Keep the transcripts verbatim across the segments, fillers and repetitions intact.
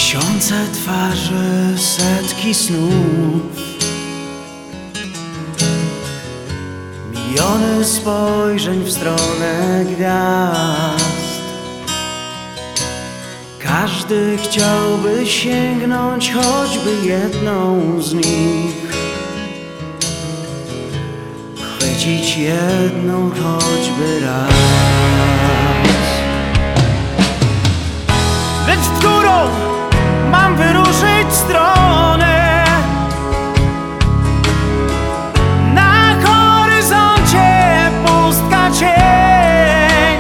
Tysiące twarzy, setki snów, miliony spojrzeń w stronę gwiazd. Każdy chciałby sięgnąć choćby jedną z nich, chwycić jedną choćby raz. Lecz w którą mam wyruszyć stronę? Na horyzoncie pustka cień.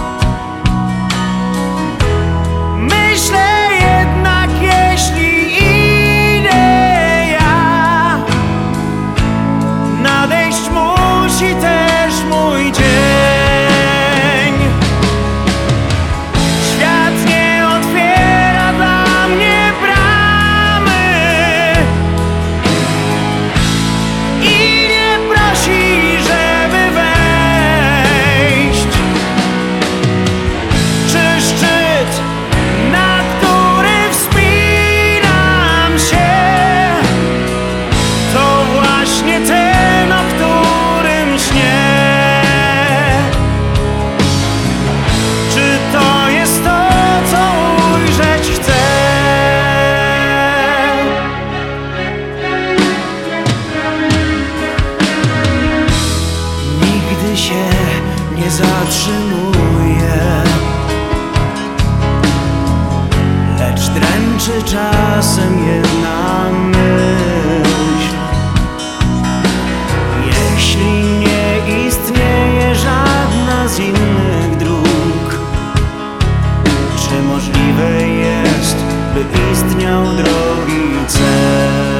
Myślę jednak, jeśli idę ja, nadejść musi też mój dzień. Świat nie otwiera dla mnie bramy i nie prosi, żeby wejść. Czy szczyt, na który wspinam się, to właśnie ten, o którym śnię? Czy to jest to, co ujrzeć chcę? Nigdy się nie zatrzymuję, lecz dręczy czasem jedna myśl. Jeśli nie istnieje żadna z innych dróg, czy możliwe jest, by istniał drogi cel?